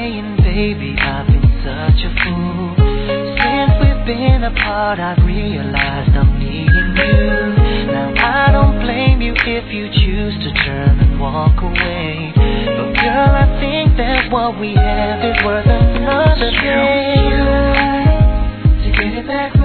saying, baby, I've been such a fool. Since we've been apart, I've realized I'm needing you. Now I don't blame you if you choose to turn and walk away. But girl, I think that what we have is worth another day. To get it back.